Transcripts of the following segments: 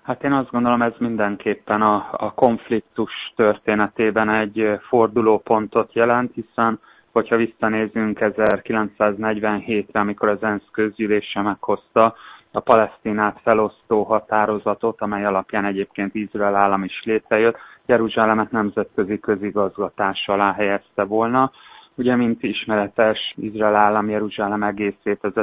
Hát én azt gondolom, ez mindenképpen a konfliktus történetében egy fordulópontot jelent, hiszen hogyha visszanézünk 1947-re, amikor az ENSZ közgyűlése meghozta a Palesztinát felosztó határozatot, amely alapján egyébként Izrael állam is létrejött, Jeruzsálemet nemzetközi közigazgatás alá helyezte volna. Ugye, mint ismeretes, Izrael állam Jeruzsálem egészét az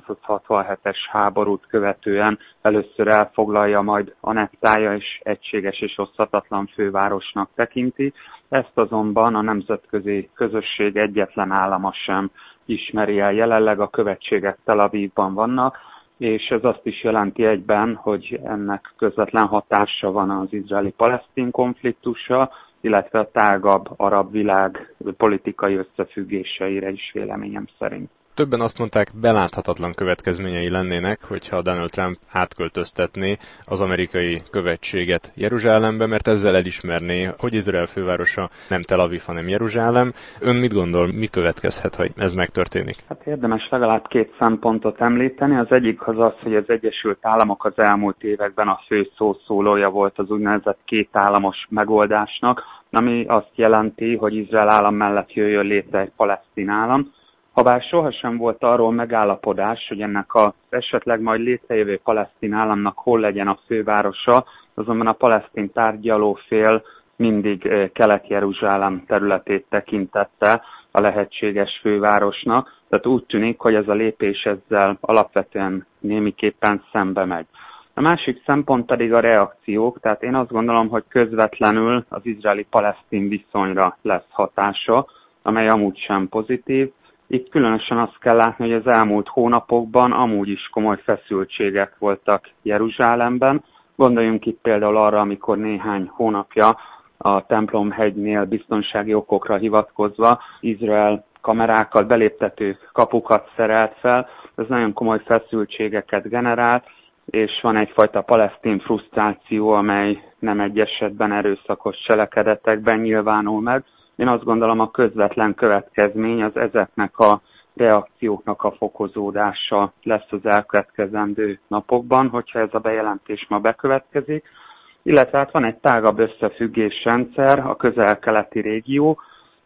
1967-es háborút követően először elfoglalja, majd annektálja és egységes és oszthatatlan fővárosnak tekinti. Ezt azonban a nemzetközi közösség egyetlen állama sem ismeri el. Jelenleg a követségek Tel Avivban vannak, és ez azt is jelenti egyben, hogy ennek közvetlen hatása van az izraeli-palesztin konfliktusra, illetve a tágabb arab világ politikai összefüggéseire is véleményem szerint. Többen azt mondták, beláthatatlan következményei lennének, hogyha Donald Trump átköltöztetné az amerikai követséget Jeruzsálembe, mert ezzel elismerné, hogy Izrael fővárosa nem Tel Aviv, hanem Jeruzsálem. Ön mit gondol, mit következhet, ha ez megtörténik? Hát érdemes legalább két szempontot említeni. Az egyik az, hogy az Egyesült Államok az elmúlt években a fő szószólója volt az úgynevezett kétállamos megoldásnak, ami azt jelenti, hogy Izrael állam mellett jöjjön létre egy palesztin állam. Habár sohasem volt arról megállapodás, hogy ennek az esetleg majd létrejövő palesztin államnak hol legyen a fővárosa, azonban a palesztin tárgyaló fél mindig Kelet-Jeruzsálem területét tekintette a lehetséges fővárosnak, tehát úgy tűnik, hogy ez a lépés ezzel alapvetően némiképpen szembe megy. A másik szempont pedig a reakciók, tehát én azt gondolom, hogy közvetlenül az izraeli-palesztin viszonyra lesz hatása, amely amúgy sem pozitív. Itt különösen azt kell látni, hogy az elmúlt hónapokban amúgy is komoly feszültségek voltak Jeruzsálemben. Gondoljunk itt például arra, amikor néhány hónapja a Templomhegynél biztonsági okokra hivatkozva Izrael kamerákat, beléptető kapukat szerelt fel. Ez nagyon komoly feszültségeket generált, és van egyfajta palesztin frusztráció, amely nem egy esetben erőszakos cselekedetekben nyilvánul meg. Én azt gondolom, a közvetlen következmény az ezeknek a reakcióknak a fokozódása lesz az elkövetkezendő napokban, hogyha ez a bejelentés ma bekövetkezik. Illetve hát van egy tágabb összefüggésrendszer, a közel-keleti régió,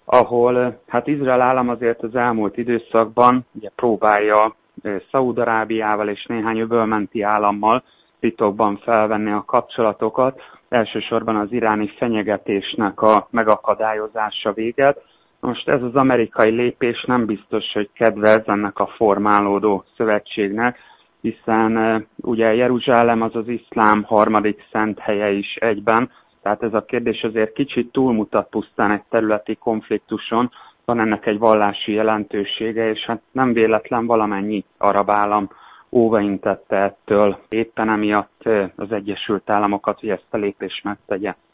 ahol hát Izrael állam azért az elmúlt időszakban ugye próbálja Szaúd-Arábiával és néhány öbölmenti állammal titokban felvenni a kapcsolatokat, elsősorban az iráni fenyegetésnek a megakadályozása véget. Most ez az amerikai lépés nem biztos, hogy kedvez ennek a formálódó szövetségnek, hiszen ugye Jeruzsálem az az iszlám harmadik szent helye is egyben, tehát ez a kérdés azért kicsit túlmutat pusztán egy területi konfliktuson, van ennek egy vallási jelentősége, és hát nem véletlen valamennyi arab állam óvaintette ettől, éppen emiatt az Egyesült Államokat, hogy ezt a lépést megtegye.